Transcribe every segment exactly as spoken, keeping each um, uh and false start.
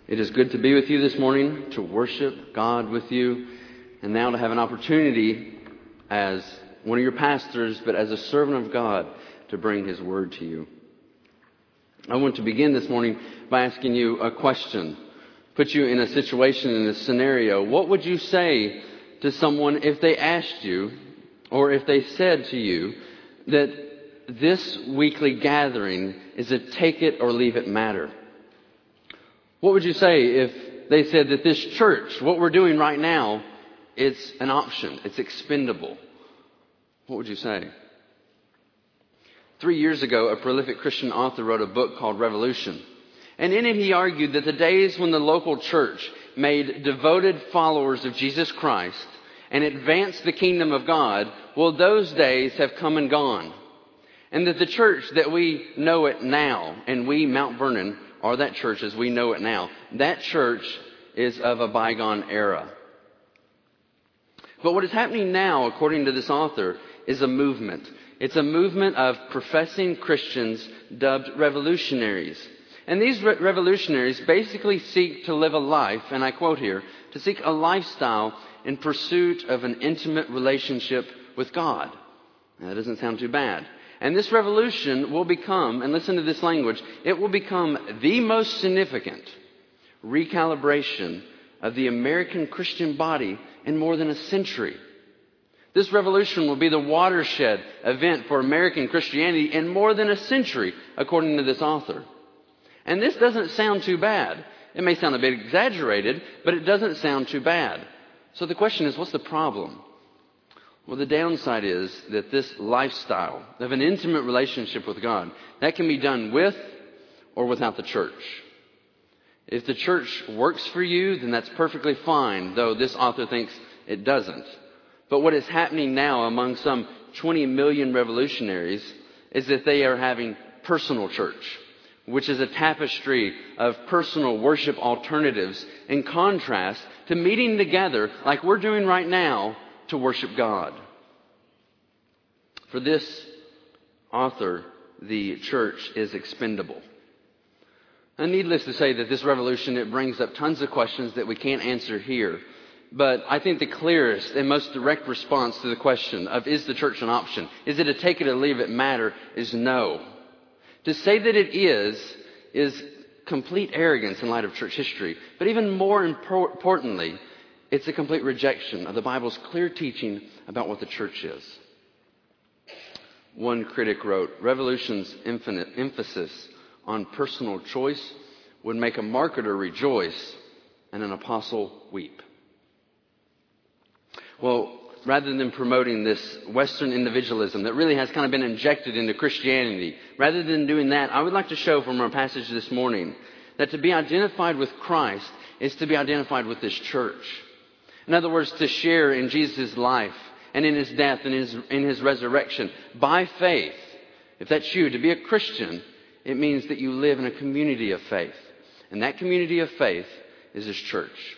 It is good to be with you this morning, to worship God with you, and now to have an opportunity as one of your pastors, but as a servant of God, to bring His Word to you. I want to begin this morning by asking you a question. Put you in a situation, in a scenario. What would you say to someone if they asked you, or if they said to you, that this weekly gathering is a take it or leave it matter? What would you say if they said that this church, what we're doing right now, it's an option, it's expendable? What would you say? Three years ago, a prolific Christian author wrote a book called Revolution. And in it he argued that the days when the local church made devoted followers of Jesus Christ and advanced the kingdom of God, well, those days have come and gone. And that the church that we know it now, and we, Mount Vernon, are that church as we know it now, that church is of a bygone era. But what is happening now, according to this author, is a movement. It's a movement of professing Christians dubbed revolutionaries. And these re- revolutionaries basically seek to live a life, and I quote here, to seek a lifestyle in pursuit of an intimate relationship with God. Now, that doesn't sound too bad. And this revolution will become, and listen to this language, it will become the most significant recalibration of the American Christian body in more than a century. This revolution will be the watershed event for American Christianity in more than a century, according to this author. And this doesn't sound too bad. It may sound a bit exaggerated, but it doesn't sound too bad. So the question is, what's the problem? Well, the downside is that this lifestyle of an intimate relationship with God, that can be done with or without the church. If the church works for you, then that's perfectly fine, though this author thinks it doesn't. But what is happening now among some twenty million revolutionaries is that they are having personal church, which is a tapestry of personal worship alternatives in contrast to meeting together like we're doing right now to worship God. For this author, the church is expendable. And needless to say that this revolution, it brings up tons of questions that we can't answer here. But I think the clearest and most direct response to the question of is the church an option, is it a take it or leave it matter, is no. To say that it is, is complete arrogance in light of church history. But even more impor- importantly, it's a complete rejection of the Bible's clear teaching about what the church is. One critic wrote, "Revolution's infinite emphasis on personal choice would make a marketer rejoice and an apostle weep." Well, rather than promoting this Western individualism that really has kind of been injected into Christianity, rather than doing that, I would like to show from our passage this morning that to be identified with Christ is to be identified with this church. In other words, to share in Jesus' life and in His death and in His, in His resurrection by faith. If that's you, to be a Christian, it means that you live in a community of faith. And that community of faith is His church.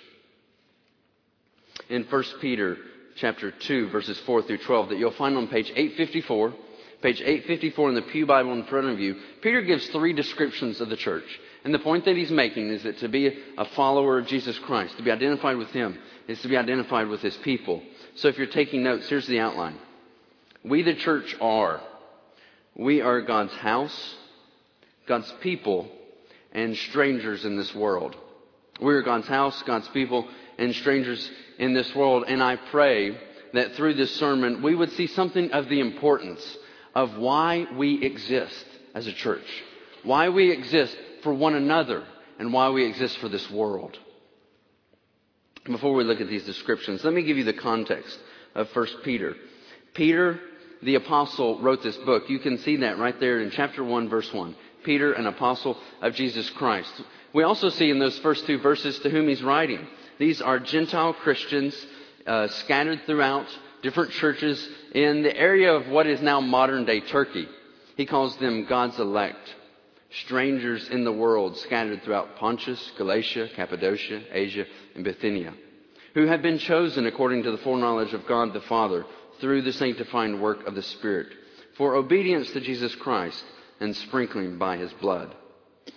In First Peter chapter two, verses four through twelve, that you'll find on page eight fifty-four, page eight fifty-four in the Pew Bible in front of you, Peter gives three descriptions of the church. And the point that he's making is that to be a follower of Jesus Christ, to be identified with Him, is to be identified with His people. So if you're taking notes, here's the outline. We, the church, are. We are God's house, God's people, and strangers in this world. We are God's house, God's people, and strangers in this world. And I pray that through this sermon, we would see something of the importance of why we exist as a church. Why we exist for one another and why we exist for this world. Before we look at these descriptions, let me give you the context of First Peter. Peter, the apostle, wrote this book. You can see that right there in chapter one, verse one. Peter, an apostle of Jesus Christ. We also see in those first two verses to whom he's writing. These are Gentile Christians uh, scattered throughout different churches in the area of what is now modern-day Turkey. He calls them God's elect. Strangers in the world scattered throughout Pontus, Galatia, Cappadocia, Asia, and Bithynia, who have been chosen according to the foreknowledge of God the Father through the sanctifying work of the Spirit, for obedience to Jesus Christ and sprinkling by His blood.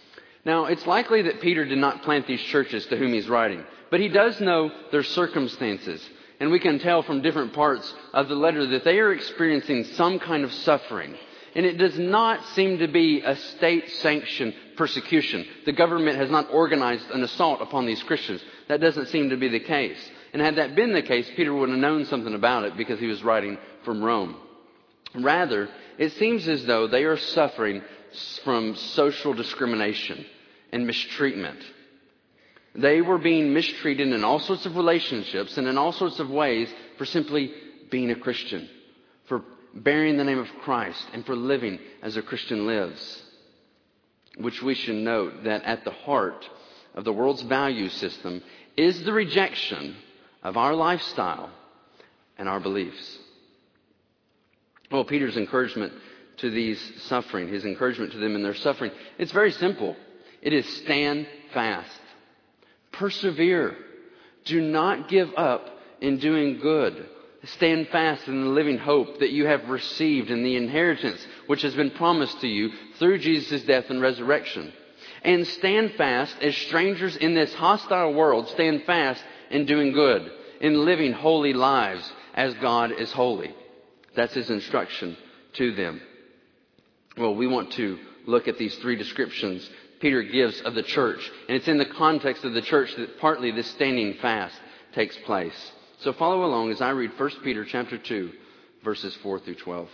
Now, it's likely that Peter did not plant these churches to whom he's writing, but he does know their circumstances. And we can tell from different parts of the letter that they are experiencing some kind of suffering. And it does not seem to be a state-sanctioned persecution. The government has not organized an assault upon these Christians. That doesn't seem to be the case. And had that been the case, Peter would have known something about it because he was writing from Rome. Rather, it seems as though they are suffering from social discrimination and mistreatment. They were being mistreated in all sorts of relationships and in all sorts of ways for simply being a Christian, for bearing the name of Christ, and for living as a Christian lives. Which we should note that at the heart of the world's value system is the rejection of our lifestyle and our beliefs. Well, Peter's encouragement to these suffering, his encouragement to them in their suffering, it's very simple. It is stand fast. Persevere. Do not give up in doing good. Stand fast in the living hope that you have received in the inheritance which has been promised to you through Jesus' death and resurrection. And stand fast as strangers in this hostile world. Stand fast in doing good, in living holy lives as God is holy. That's his instruction to them. Well, we want to look at these three descriptions Peter gives of the church. And it's in the context of the church that partly this standing fast takes place. So follow along as I read First Peter chapter two, verses four through twelve.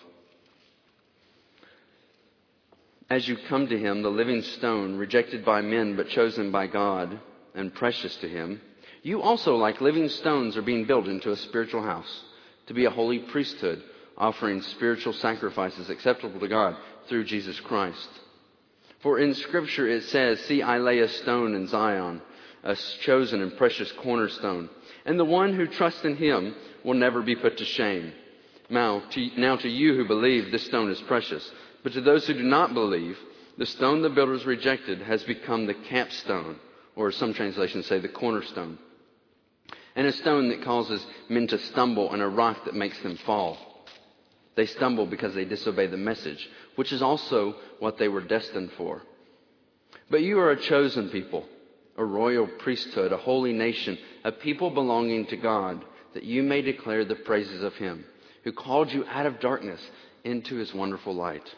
As you come to him, the living stone, rejected by men but chosen by God and precious to him, you also, like living stones, are being built into a spiritual house to be a holy priesthood, offering spiritual sacrifices acceptable to God through Jesus Christ. For in Scripture it says, "See, I lay a stone in Zion, a chosen and precious cornerstone, and the one who trusts in him will never be put to shame." Now to, now to you who believe, this stone is precious. But to those who do not believe, the stone the builders rejected has become the capstone, or some translations say the cornerstone, and a stone that causes men to stumble and a rock that makes them fall. They stumble because they disobey the message, which is also what they were destined for. But you are a chosen people, a royal priesthood, a holy nation, a people belonging to God, that you may declare the praises of him who called you out of darkness into his wonderful light.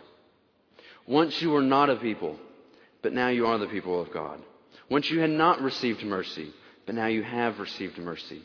Once you were not a people, but now you are the people of God. Once you had not received mercy, but now you have received mercy.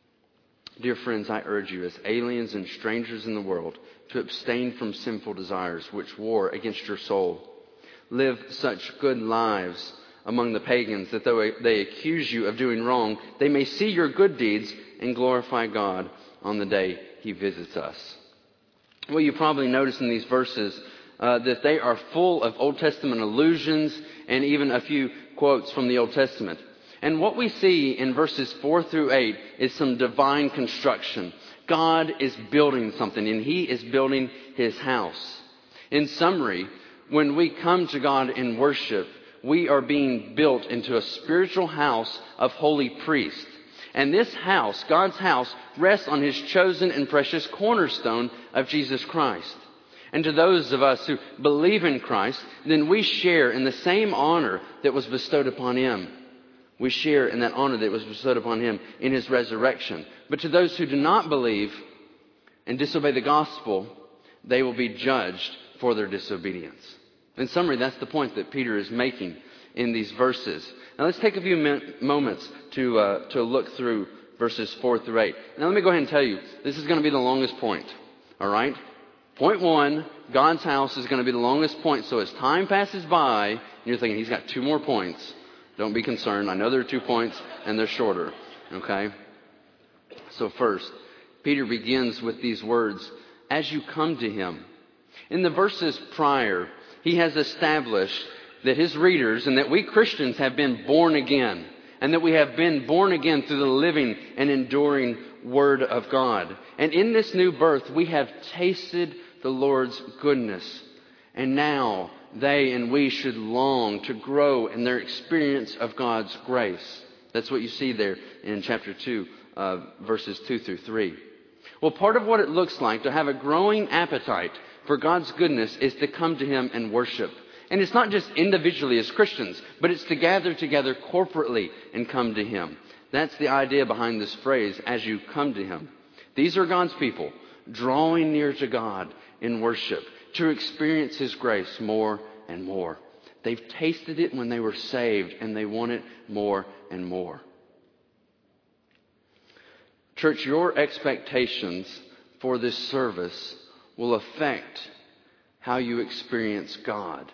Dear friends, I urge you as aliens and strangers in the world to abstain from sinful desires which war against your soul. Live such good lives among the pagans that though they accuse you of doing wrong, they may see your good deeds and glorify God on the day he visits us. Well, you probably notice in these verses uh, that they are full of Old Testament allusions and even a few quotes from the Old Testament. And what we see in verses four through eight is some divine construction. God is building something, and he is building his house. In summary, when we come to God in worship, we are being built into a spiritual house of holy priests. And this house, God's house, rests on his chosen and precious cornerstone of Jesus Christ. And to those of us who believe in Christ, then we share in the same honor that was bestowed upon him. We share in that honor that was bestowed upon him in his resurrection. But to those who do not believe and disobey the gospel, they will be judged for their disobedience. In summary, that's the point that Peter is making in these verses. Now let's take a few min- moments to uh, to look through verses four through eight. Now let me go ahead and tell you, this is going to be the longest point. All right? Point one, God's house is going to be the longest point. So as time passes by, and you're thinking, he's got two more points. Don't be concerned. I know there are two points and they're shorter. Okay? So first, Peter begins with these words, as you come to him. In the verses prior, he has established that his readers and that we Christians have been born again. And that we have been born again through the living and enduring Word of God. And in this new birth, we have tasted the Lord's goodness. And now they and we should long to grow in their experience of God's grace. That's what you see there in chapter two, uh, verses two through three. Well, part of what it looks like to have a growing appetite for God's goodness is to come to him and worship. And it's not just individually as Christians, but it's to gather together corporately and come to Him. That's the idea behind this phrase, as you come to Him. These are God's people drawing near to God in worship to experience His grace more and more. They've tasted it when they were saved, and they want it more and more. Church, your expectations for this service will affect how you experience God.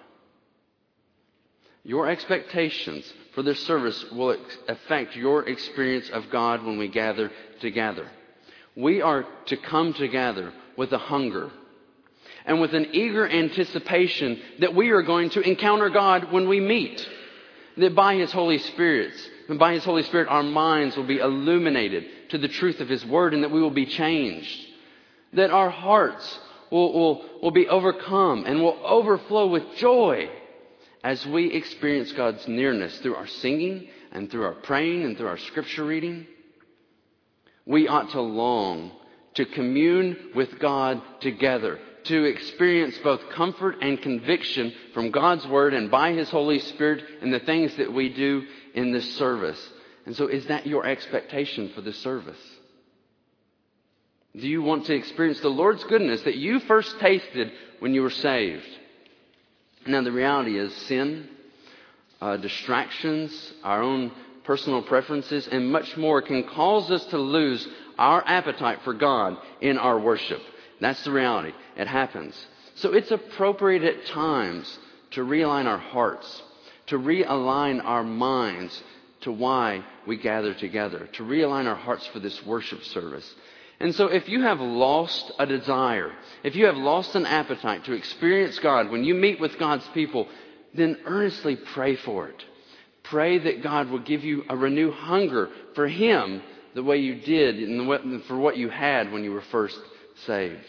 Your expectations for this service will ex- affect your experience of God when we gather together. We are to come together with a hunger and with an eager anticipation that we are going to encounter God when we meet. That by His Holy Spirit, and by His Holy Spirit, our minds will be illuminated to the truth of His Word, and that we will be changed. That our hearts will, will, will be overcome and will overflow with joy as we experience God's nearness through our singing and through our praying and through our scripture reading. We ought to long to commune with God together, to experience both comfort and conviction from God's Word and by His Holy Spirit in the things that we do in this service. And so is that your expectation for this service? Do you want to experience the Lord's goodness that you first tasted when you were saved? Now, the reality is sin, uh, distractions, our own personal preferences, and much more can cause us to lose our appetite for God in our worship. That's the reality. It happens. So it's appropriate at times to realign our hearts, to realign our minds to why we gather together, to realign our hearts for this worship service. And so if you have lost a desire, if you have lost an appetite to experience God when you meet with God's people, then earnestly pray for it. Pray that God will give you a renewed hunger for Him the way you did and for what you had when you were first saved.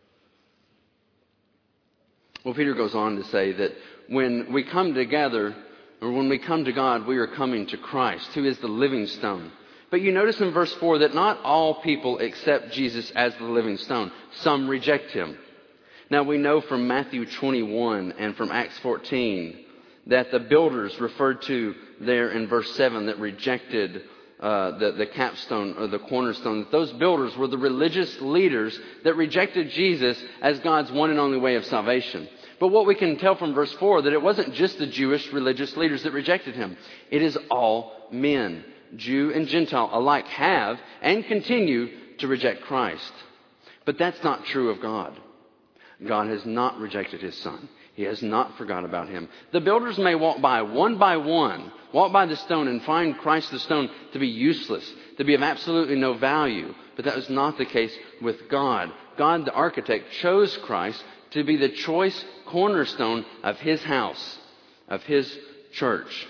Well, Peter goes on to say that when we come together, or when we come to God, we are coming to Christ, who is the living stone. But you notice in verse four that not all people accept Jesus as the living stone. Some reject Him. Now we know from Matthew twenty-one and from Acts fourteen that the builders referred to there in verse seven that rejected uh, the, the capstone or the cornerstone, that those builders were the religious leaders that rejected Jesus as God's one and only way of salvation. But what we can tell from verse four, that it wasn't just the Jewish religious leaders that rejected Him. It is all men, Jew and Gentile alike, have and continue to reject Christ. But that's not true of God. God has not rejected His Son. He has not forgot about Him. The builders may walk by one by one, walk by the stone and find Christ the stone to be useless, to be of absolutely no value. But that was not the case with God. God, the architect, chose Christ to be the choice cornerstone of His house, of His church.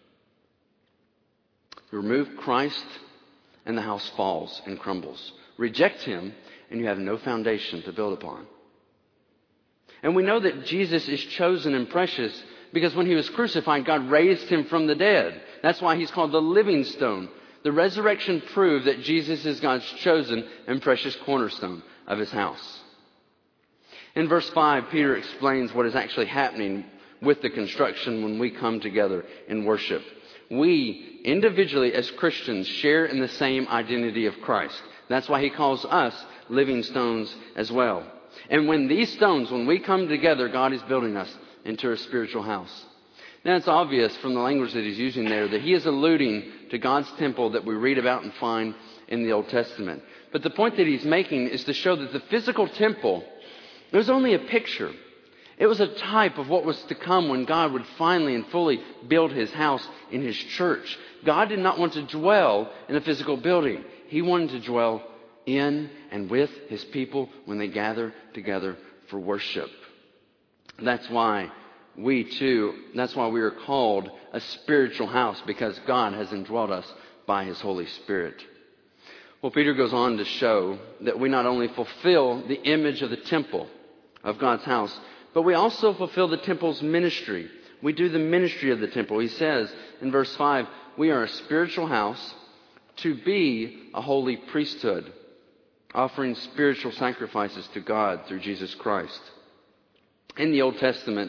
You remove Christ and the house falls and crumbles. Reject Him and you have no foundation to build upon. And we know that Jesus is chosen and precious because when He was crucified, God raised Him from the dead. That's why He's called the living stone. The resurrection proved that Jesus is God's chosen and precious cornerstone of His house. In verse five, Peter explains what is actually happening with the construction when we come together in worship. We, individually as Christians, share in the same identity of Christ. That's why He calls us living stones as well. And when these stones, when we come together, God is building us into a spiritual house. Now it's obvious from the language that He's using there that He is alluding to God's temple that we read about and find in the Old Testament. But the point that He's making is to show that the physical temple, it was only a picture. It was a type of what was to come when God would finally and fully build His house in His church. God did not want to dwell in a physical building. He wanted to dwell in and with His people when they gather together for worship. That's why we too, that's why we are called a spiritual house, because God has indwelt us by His Holy Spirit. Well, Peter goes on to show that we not only fulfill the image of the temple of God's house, but we also fulfill the temple's ministry. We do the ministry of the temple. He says in verse five, we are a spiritual house to be a holy priesthood, offering spiritual sacrifices to God through Jesus Christ. In the Old Testament,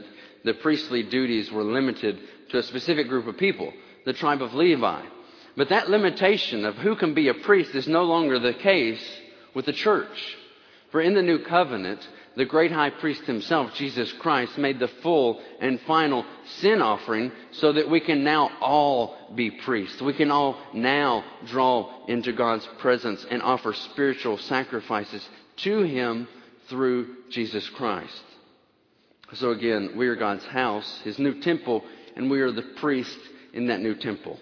the priestly duties were limited to a specific group of people, the tribe of Levi. But that limitation of who can be a priest is no longer the case with the church. For in the new covenant, the great high priest himself, Jesus Christ, made the full and final sin offering so that we can now all be priests. We can all now draw into God's presence and offer spiritual sacrifices to Him through Jesus Christ. So again, we are God's house, His new temple, and we are the priest in that new temple.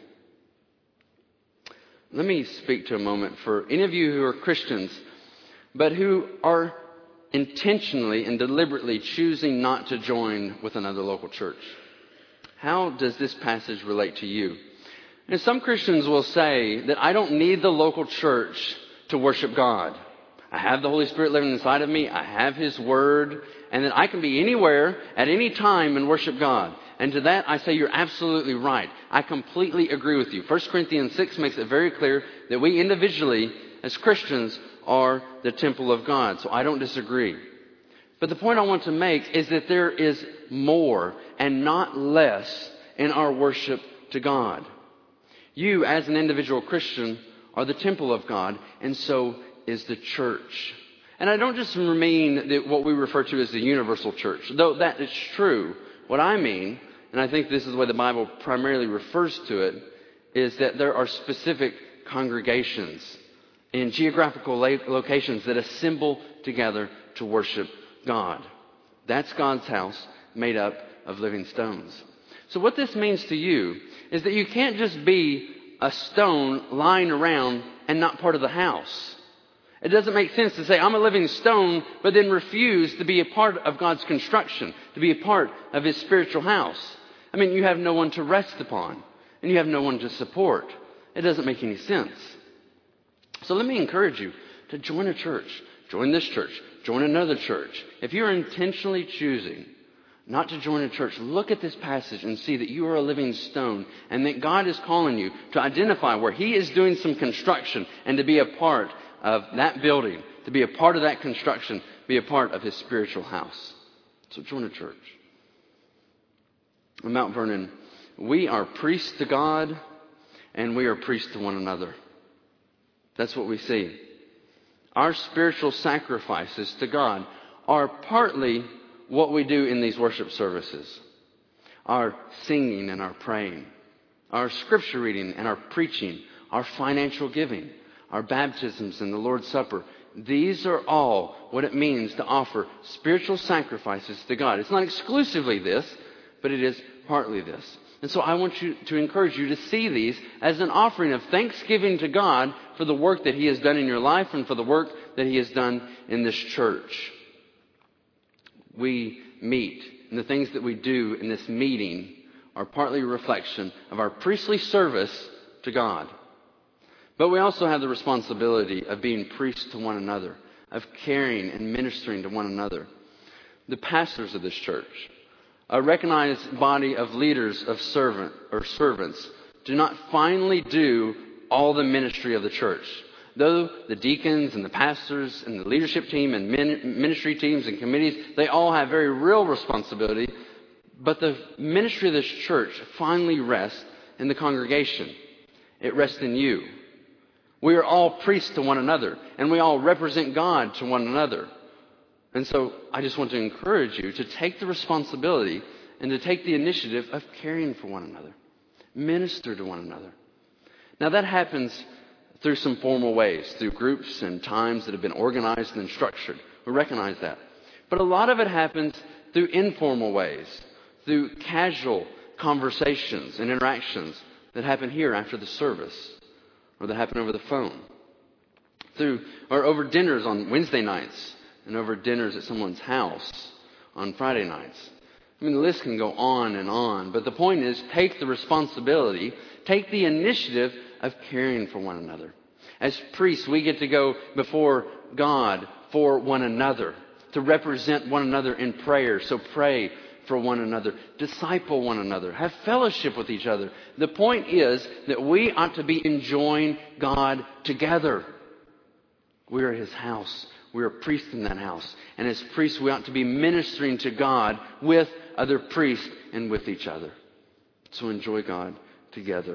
Let me speak to a moment for any of you who are Christians, but who are intentionally and deliberately choosing not to join with another local church. How does this passage relate to you? And some Christians will say that I don't need the local church to worship God. I have the Holy Spirit living inside of me. I have His Word. And that I can be anywhere at any time and worship God. And to that I say you're absolutely right. I completely agree with you. First Corinthians six makes it very clear that we individually, as Christians, are the temple of God. So I don't disagree. But the point I want to make is that there is more and not less in our worship to God. You, as an individual Christian, are the temple of God, and so is the church. And I don't just mean that what we refer to as the universal church, though that is true. What I mean, and I think this is the way the Bible primarily refers to it, is that there are specific congregations in geographical locations that assemble together to worship God. That's God's house made up of living stones. So what this means to you is that you can't just be a stone lying around and not part of the house. It doesn't make sense to say, I'm a living stone, but then refuse to be a part of God's construction, to be a part of His spiritual house. I mean, you have no one to rest upon, and you have no one to support. It doesn't make any sense. So let me encourage you to join a church. Join this church. Join another church. If you're intentionally choosing not to join a church, look at this passage and see that you are a living stone and that God is calling you to identify where He is doing some construction and to be a part of that building, to be a part of that construction, be a part of His spiritual house. So join a church. In Mount Vernon, we are priests to God and we are priests to one another. That's what we see. Our spiritual sacrifices to God are partly what we do in these worship services. Our singing and our praying, our scripture reading and our preaching, our financial giving, our baptisms and the Lord's Supper. These are all what it means to offer spiritual sacrifices to God. It's not exclusively this, but it is partly this. And so I want you to encourage you to see these as an offering of thanksgiving to God for the work that He has done in your life and for the work that He has done in this church. We meet, and the things that we do in this meeting are partly a reflection of our priestly service to God. But we also have the responsibility of being priests to one another, of caring and ministering to one another. The pastors of this church, a recognized body of leaders of servant or servants, do not finally do all the ministry of the church. Though the deacons and the pastors and the leadership team and ministry teams and committees, they all have very real responsibility. But the ministry of this church finally rests in the congregation. It rests in you. We are all priests to one another, and we all represent God to one another. And so I just want to encourage you to take the responsibility and to take the initiative of caring for one another. Minister to one another. Now that happens through some formal ways, through groups and times that have been organized and structured. We recognize that. But a lot of it happens through informal ways, through casual conversations and interactions that happen here after the service, or that happen over the phone, through or over dinners on Wednesday nights, and over dinners at someone's house on Friday nights. I mean, the list can go on and on. But the point is, take the responsibility, take the initiative of caring for one another. As priests, we get to go before God for one another, to represent one another in prayer. So pray for one another, disciple one another, have fellowship with each other. The point is that we ought to be enjoying God together. We are His house. We are priests in that house. And as priests, we ought to be ministering to God with other priests, and with each other. So enjoy God together.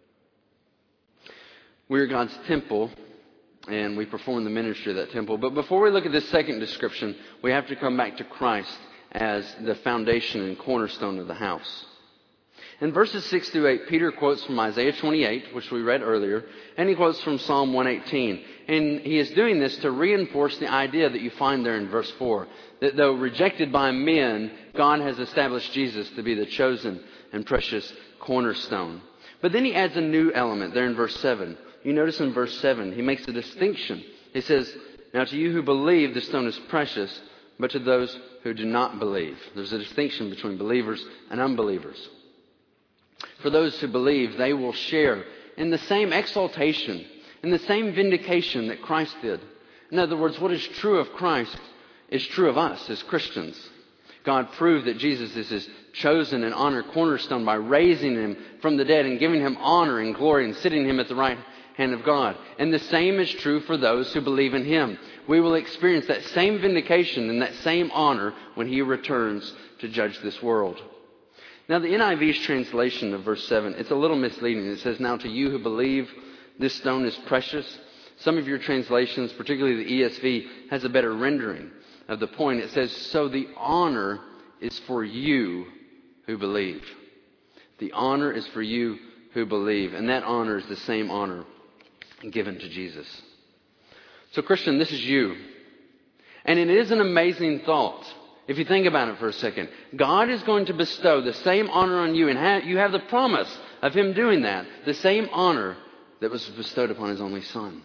We are God's temple, and we perform the ministry of that temple. But before we look at this second description, we have to come back to Christ as the foundation and cornerstone of the house. In verses six through eight, Peter quotes from Isaiah twenty-eight, which we read earlier, and he quotes from Psalm one eighteen. And he is doing this to reinforce the idea that you find there in verse four, that though rejected by men, God has established Jesus to be the chosen and precious cornerstone. But then he adds a new element there in verse seven. You notice in verse seven, he makes a distinction. He says, "Now to you who believe, the stone is precious, but to those who do not believe." There's a distinction between believers and unbelievers. For those who believe, they will share in the same exaltation, in the same vindication that Christ did. In other words, what is true of Christ is true of us as Christians. God proved that Jesus is His chosen and honored cornerstone by raising Him from the dead and giving Him honor and glory and sitting Him at the right hand of God. And the same is true for those who believe in Him. We will experience that same vindication and that same honor when He returns to judge this world. Now, the N I V's translation of verse seven, it's a little misleading. It says, "Now to you who believe, this stone is precious." Some of your translations, particularly the E S V, has a better rendering of the point. It says, "So the honor is for you who believe." The honor is for you who believe. And that honor is the same honor given to Jesus. So, Christian, this is you. And it is an amazing thought. If you think about it for a second, God is going to bestow the same honor on you, and ha- you have the promise of Him doing that, the same honor that was bestowed upon His only Son.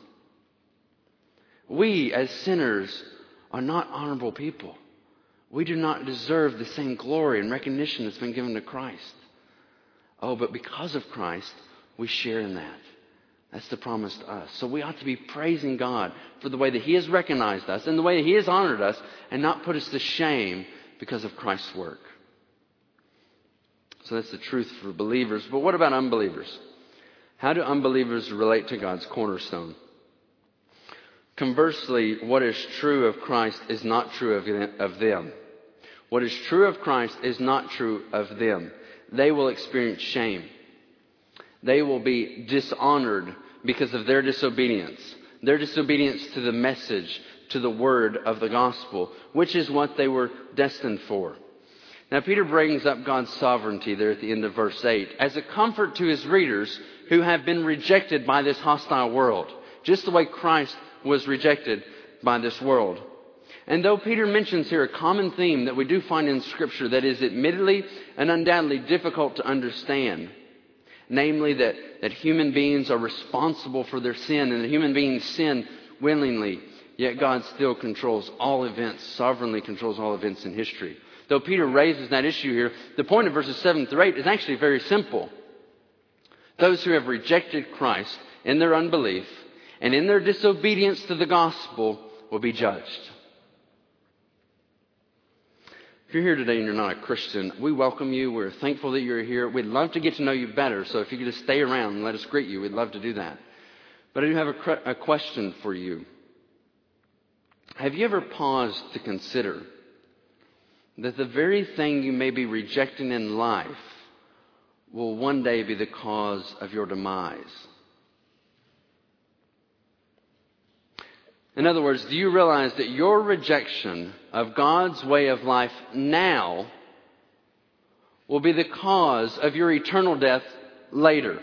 We, as sinners, are not honorable people. We do not deserve the same glory and recognition that's been given to Christ. Oh, but because of Christ, we share in that. That's the promise to us. So we ought to be praising God for the way that He has recognized us and the way that He has honored us and not put us to shame because of Christ's work. So that's the truth for believers. But what about unbelievers? How do unbelievers relate to God's cornerstone? Conversely, what is true of Christ is not true of them. What is true of Christ is not true of them. They will experience shame. They will be dishonored because of their disobedience. Their disobedience to the message, to the word of the gospel, which is what they were destined for. Now, Peter brings up God's sovereignty there at the end of verse eight as a comfort to his readers who have been rejected by this hostile world, just the way Christ was rejected by this world. And though Peter mentions here a common theme that we do find in Scripture that is admittedly and undoubtedly difficult to understand, namely that, that human beings are responsible for their sin and that human beings sin willingly, yet God still controls all events, sovereignly controls all events in history. Though Peter raises that issue here, the point of verses seven through eight is actually very simple. Those who have rejected Christ in their unbelief and in their disobedience to the gospel will be judged. If you're here today and you're not a Christian, we welcome you. We're thankful that you're here. We'd love to get to know you better. So if you could just stay around and let us greet you, we'd love to do that. But I do have a, cre- a question for you. Have you ever paused to consider that the very thing you may be rejecting in life will one day be the cause of your demise? In other words, do you realize that your rejection of God's way of life now will be the cause of your eternal death later?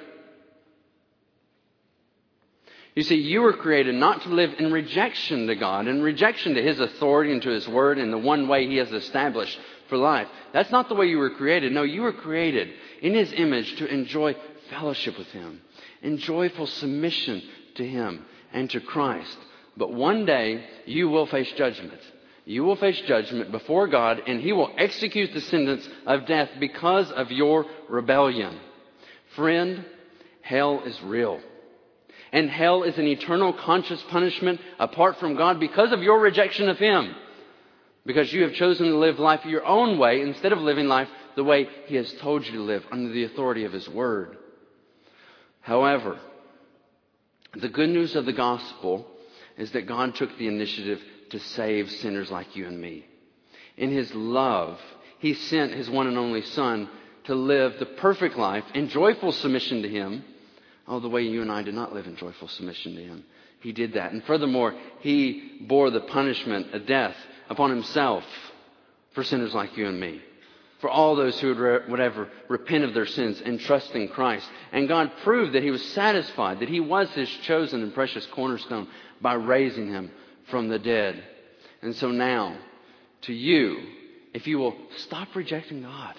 You see, you were created not to live in rejection to God, in rejection to His authority and to His word and the one way He has established for life. That's not the way you were created. No, you were created in His image to enjoy fellowship with Him, in joyful submission to Him and to Christ. But one day, you will face judgment. You will face judgment before God, and He will execute the sentence of death because of your rebellion. Friend, hell is real. And hell is an eternal conscious punishment apart from God because of your rejection of Him. Because you have chosen to live life your own way instead of living life the way He has told you to live under the authority of His Word. However, the good news of the gospel is that God took the initiative to save sinners like you and me. In His love, He sent His one and only Son to live the perfect life in joyful submission to Him. Oh, the way you and I did not live in joyful submission to Him. He did that. And furthermore, He bore the punishment of death upon Himself for sinners like you and me. For all those who would, re- would ever repent of their sins and trust in Christ. And God proved that He was satisfied, that He was His chosen and precious cornerstone by raising Him from the dead. And so now, to you, if you will stop rejecting God,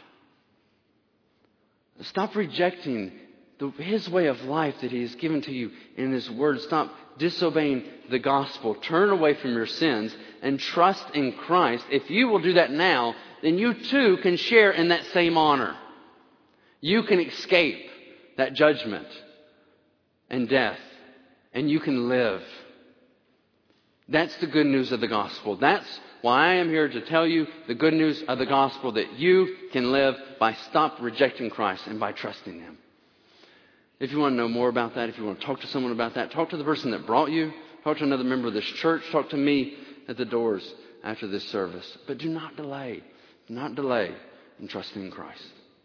stop rejecting the, His way of life that He has given to you in His Word, stop disobeying the gospel, turn away from your sins, and trust in Christ. If you will do that now, then you too can share in that same honor. You can escape that judgment and death, and you can live. That's the good news of the gospel. That's why I am here to tell you the good news of the gospel, that you can live by stop rejecting Christ and by trusting Him. If you want to know more about that, if you want to talk to someone about that, talk to the person that brought you, talk to another member of this church, talk to me at the doors after this service. But do not delay. Do not delay in trusting in Christ.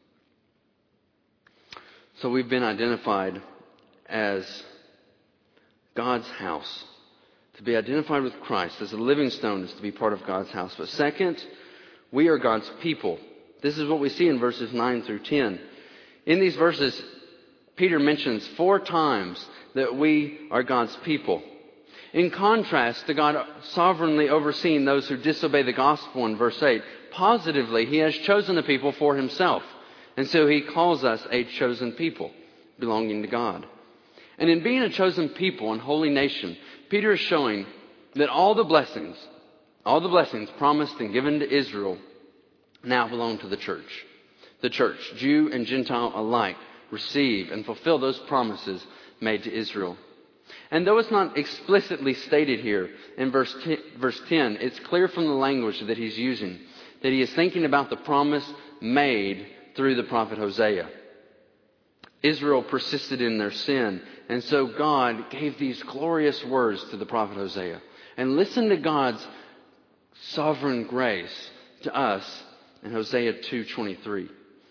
So we've been identified as God's house. To be identified with Christ as a living stone is to be part of God's house. But second, we are God's people. This is what we see in verses nine through ten. In these verses, Peter mentions four times that we are God's people. In contrast to God sovereignly overseeing those who disobey the gospel in verse eight, positively, He has chosen a people for Himself. And so He calls us a chosen people belonging to God. And in being a chosen people and holy nation, Peter is showing that all the blessings, all the blessings promised and given to Israel now belong to the church. The church, Jew and Gentile alike, receive and fulfill those promises made to Israel. And though it's not explicitly stated here in verse ten, it's clear from the language that he's using that he is thinking about the promise made through the prophet Hosea. Israel persisted in their sin, and so God gave these glorious words to the prophet Hosea. And listen to God's sovereign grace to us in Hosea two twenty-three.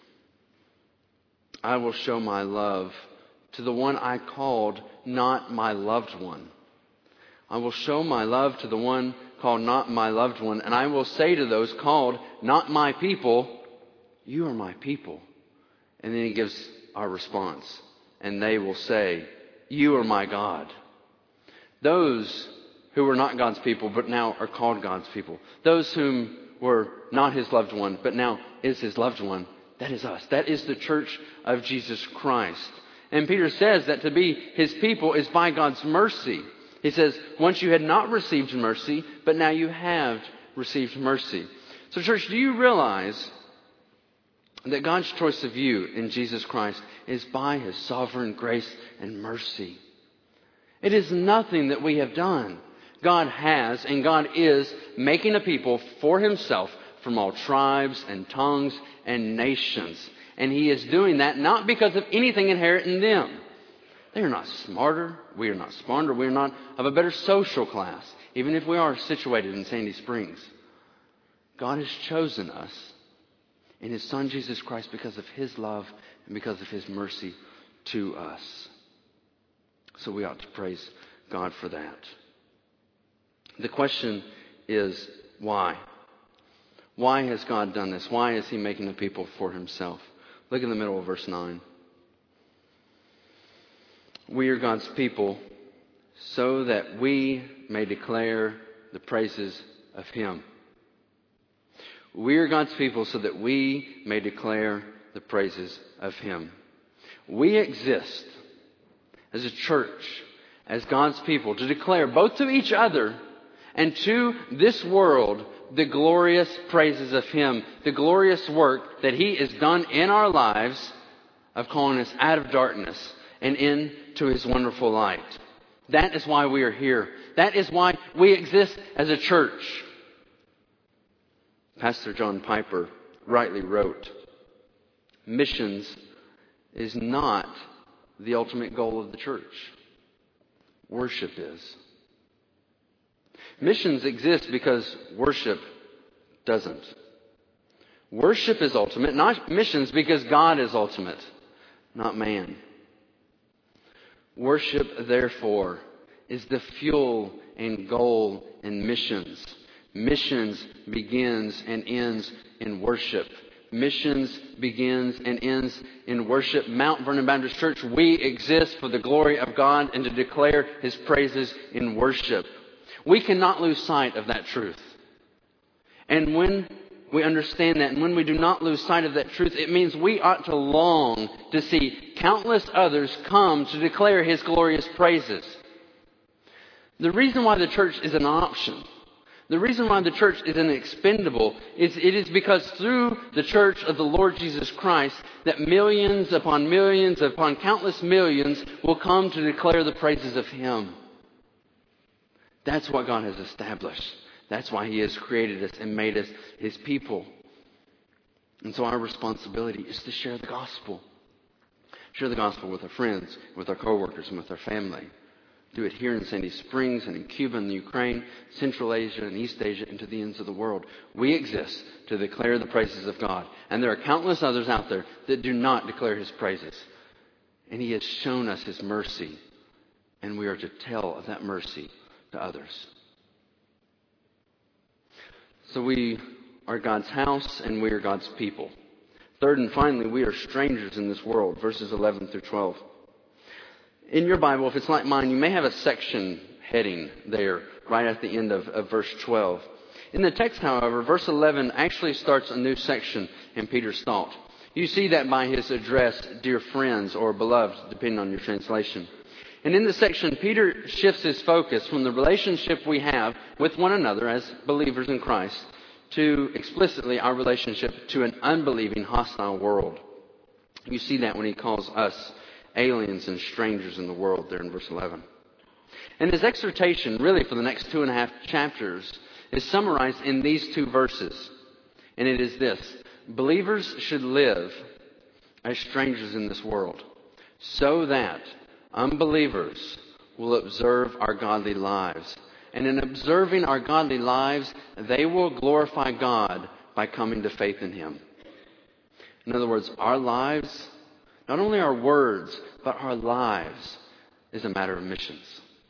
I will show my love to the one I called not my loved one. I will show my love to the one called not my loved one. And I will say to those called not my people, you are my people. And then he gives our response. And they will say, you are my God. Those who were not God's people but now are called God's people. Those whom were not His loved one but now is His loved one. That is us. That is the church of Jesus Christ. And Peter says that to be His people is by God's mercy. He says, once you had not received mercy, but now you have received mercy. So church, do you realize that God's choice of you in Jesus Christ is by His sovereign grace and mercy? It is nothing that we have done. God has and God is making a people for Himself from all tribes and tongues and nations. And He is doing that not because of anything inherent in them. They are not smarter. We are not smarter. We are not of a better social class, even if we are situated in Sandy Springs. God has chosen us in His Son Jesus Christ because of His love and because of His mercy to us. So we ought to praise God for that. The question is, why? Why has God done this? Why is He making a people for Himself? Look in the middle of verse nine. We are God's people so that we may declare the praises of Him. We are God's people so that we may declare the praises of Him. We exist as a church, as God's people, to declare both to each other and to this world the glorious praises of Him, the glorious work that He has done in our lives of calling us out of darkness and into His wonderful light. That is why we are here. That is why we exist as a church. Pastor John Piper rightly wrote, missions is not the ultimate goal of the church. Worship is. Missions exist because worship doesn't. Worship is ultimate, not missions, because God is ultimate, not man. Worship, therefore, is the fuel and goal in missions. Missions begins and ends in worship. Missions begins and ends in worship. Mount Vernon Baptist Church, we exist for the glory of God and to declare His praises in worship. We cannot lose sight of that truth. And when we understand that, and when we do not lose sight of that truth, it means we ought to long to see countless others come to declare His glorious praises. The reason why the church is an option, the reason why the church is an expendable, is it is because through the church of the Lord Jesus Christ that millions upon millions upon countless millions will come to declare the praises of Him. That's what God has established. That's why He has created us and made us His people. And so our responsibility is to share the gospel. Share the gospel with our friends, with our coworkers, and with our family. Do it here in Sandy Springs and in Cuba and the Ukraine, Central Asia and East Asia, and to the ends of the world. We exist to declare the praises of God. And there are countless others out there that do not declare His praises. And He has shown us His mercy. And we are to tell of that mercy to others. So we are God's house and we are God's people. Third and finally, we are strangers in this world. Verses eleven through twelve. In your Bible, if it's like mine, you may have a section heading there right at the end of, of verse twelve. In the text, however, verse eleven actually starts a new section in Peter's thought. You see that by his address, dear friends or beloved, depending on your translation. And in this section, Peter shifts his focus from the relationship we have with one another as believers in Christ to explicitly our relationship to an unbelieving, hostile world. You see that when he calls us aliens and strangers in the world there in verse eleven. And his exhortation, really for the next two and a half chapters, is summarized in these two verses. And it is this: believers should live as strangers in this world, so that unbelievers will observe our godly lives. And in observing our godly lives, they will glorify God by coming to faith in Him. In other words, our lives, not only our words, but our lives, is a matter of missions.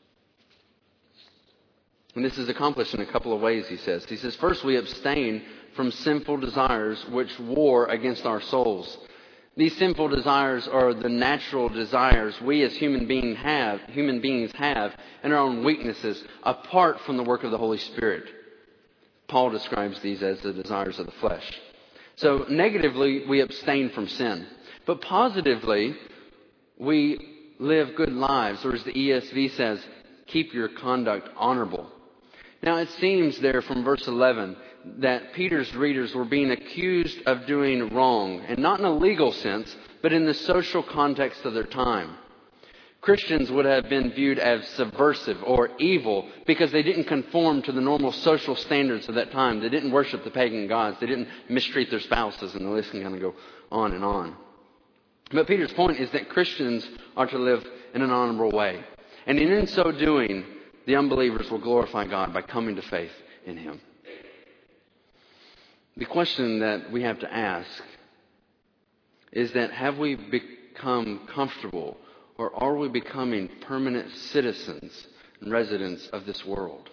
And this is accomplished in a couple of ways, he says. He says, first, we abstain from sinful desires which war against our souls. These sinful desires are the natural desires we as human being have, human beings have in our own weaknesses apart from the work of the Holy Spirit. Paul describes these as the desires of the flesh. So negatively, we abstain from sin. But positively, we live good lives, or as the E S V says, keep your conduct honorable. Now it seems there from verse eleven that Peter's readers were being accused of doing wrong, and not in a legal sense, but in the social context of their time. Christians would have been viewed as subversive or evil because they didn't conform to the normal social standards of that time. They didn't worship the pagan gods. They didn't mistreat their spouses, and the list can kind of go on and on. But Peter's point is that Christians are to live in an honorable way. And in so doing, the unbelievers will glorify God by coming to faith in Him. The question that we have to ask is that have we become comfortable, or are we becoming permanent citizens and residents of this world?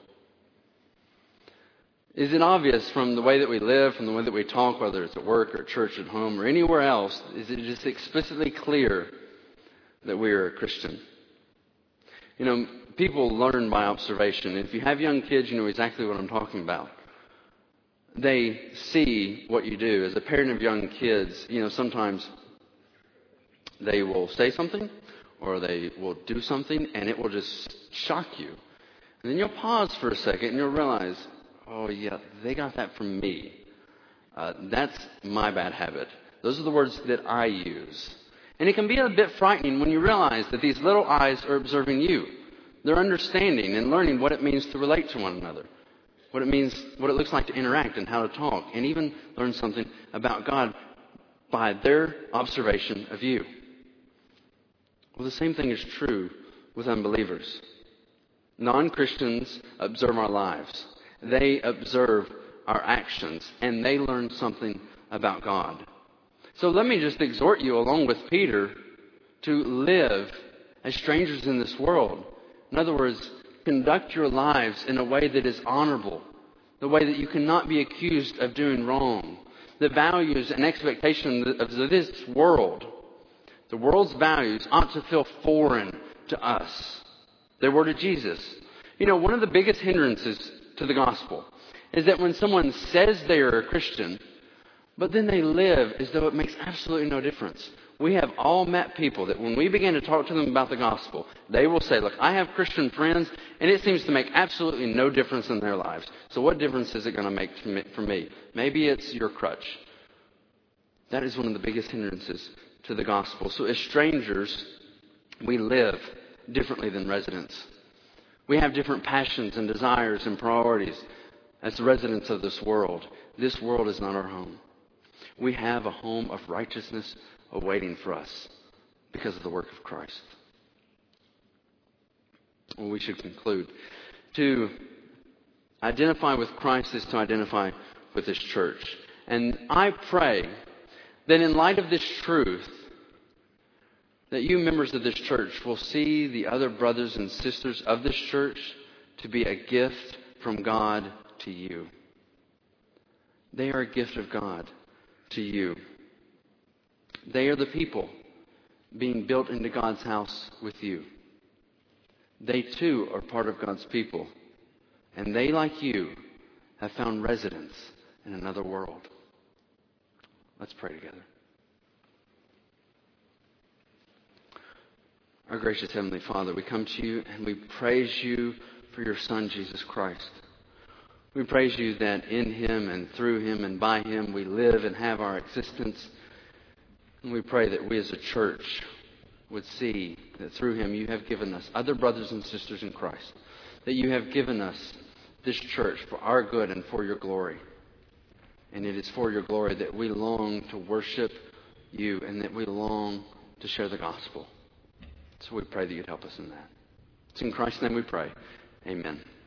Is it obvious from the way that we live, from the way that we talk, whether it's at work or at church, at home, or anywhere else, is it just explicitly clear that we are a Christian? You know, people learn by observation. If you have young kids, you know exactly what I'm talking about. They see what you do. As a parent of young kids, you know, sometimes they will say something or they will do something and it will just shock you. And then you'll pause for a second and you'll realize, oh yeah, they got that from me. Uh, that's my bad habit. Those are the words that I use. And it can be a bit frightening when you realize that these little eyes are observing you. They're understanding and learning what it means to relate to one another. What it means, what it looks like to interact and how to talk. And even learn something about God by their observation of you. Well, the same thing is true with unbelievers. Non-Christians observe our lives. They observe our actions. And they learn something about God. So let me just exhort you, along with Peter, to live as strangers in this world. In other words, conduct your lives in a way that is honorable, the way that you cannot be accused of doing wrong. The values and expectations of this world, the world's values, ought to feel foreign to us. They were to Jesus. You know, one of the biggest hindrances to the gospel is that when someone says they are a Christian, but then they live as though it makes absolutely no difference. We have all met people that when we begin to talk to them about the gospel, they will say, look, I have Christian friends, and it seems to make absolutely no difference in their lives. So what difference is it going to make for me? Maybe it's your crutch. That is one of the biggest hindrances to the gospel. So as strangers, we live differently than residents. We have different passions and desires and priorities as the residents of this world. This world is not our home. We have a home of righteousness awaiting for us because of the work of Christ. Well, we should conclude. To identify with Christ is to identify with His church. And I pray that in light of this truth, that you members of this church will see the other brothers and sisters of this church to be a gift from God to you. They are a gift of God to you. They are the people being built into God's house with you. They too are part of God's people. And they, like you, have found residence in another world. Let's pray together. Our gracious Heavenly Father, we come to you and we praise you for your Son, Jesus Christ. We praise you that in Him and through Him and by Him we live and have our existence. And we pray that we as a church would see that through Him you have given us other brothers and sisters in Christ. That you have given us this church for our good and for your glory. And it is for your glory that we long to worship you and that we long to share the gospel. So we pray that you'd help us in that. It's in Christ's name we pray. Amen.